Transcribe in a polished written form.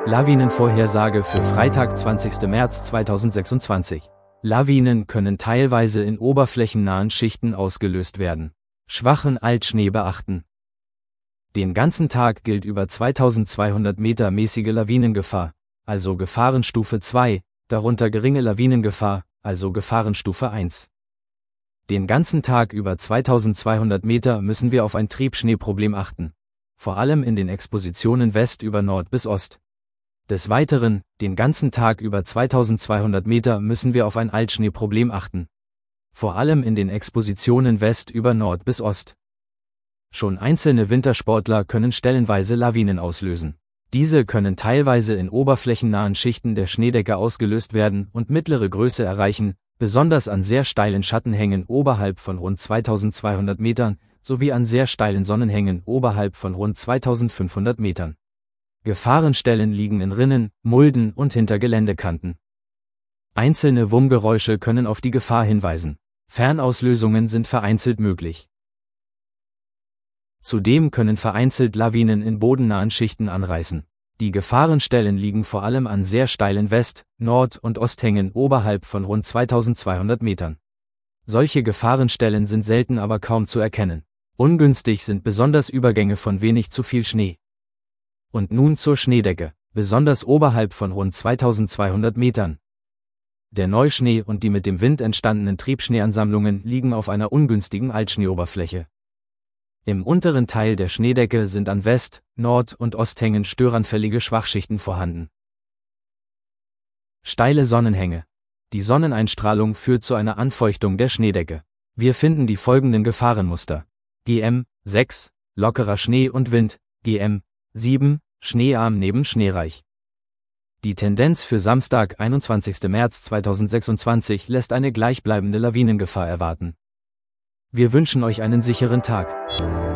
Lawinenvorhersage für Freitag, 20. März 2026. Lawinen können teilweise in oberflächennahen Schichten ausgelöst werden. Schwachen Altschnee beachten. Den ganzen Tag gilt über 2200 Meter mäßige Lawinengefahr, also Gefahrenstufe 2, darunter geringe Lawinengefahr, also Gefahrenstufe 1. Den ganzen Tag über 2200 Meter müssen wir auf ein Triebschneeproblem achten, vor allem in den Expositionen West über Nord bis Ost. Des Weiteren, den ganzen Tag über 2200 Meter müssen wir auf ein Altschneeproblem achten, vor allem in den Expositionen West über Nord bis Ost. Schon einzelne Wintersportler können stellenweise Lawinen auslösen. Diese können teilweise in oberflächennahen Schichten der Schneedecke ausgelöst werden und mittlere Größe erreichen, besonders an sehr steilen Schattenhängen oberhalb von rund 2200 Metern, sowie an sehr steilen Sonnenhängen oberhalb von rund 2500 Metern. Gefahrenstellen liegen in Rinnen, Mulden und hinter Geländekanten. Einzelne Wummgeräusche können auf die Gefahr hinweisen. Fernauslösungen sind vereinzelt möglich. Zudem können vereinzelt Lawinen in bodennahen Schichten anreißen. Die Gefahrenstellen liegen vor allem an sehr steilen West-, Nord- und Osthängen oberhalb von rund 2200 Metern. Solche Gefahrenstellen sind selten, aber kaum zu erkennen. Ungünstig sind besonders Übergänge von wenig zu viel Schnee. Und nun zur Schneedecke, besonders oberhalb von rund 2200 Metern. Der Neuschnee und die mit dem Wind entstandenen Triebschneeansammlungen liegen auf einer ungünstigen Altschneeoberfläche. Im unteren Teil der Schneedecke sind an West-, Nord- und Osthängen störanfällige Schwachschichten vorhanden. Steile Sonnenhänge. Die Sonneneinstrahlung führt zu einer Anfeuchtung der Schneedecke. Wir finden die folgenden Gefahrenmuster: GM 6, lockerer Schnee und Wind, GM 7, schneearm neben schneereich. Die Tendenz für Samstag, 21. März 2026 lässt eine gleichbleibende Lawinengefahr erwarten. Wir wünschen euch einen sicheren Tag.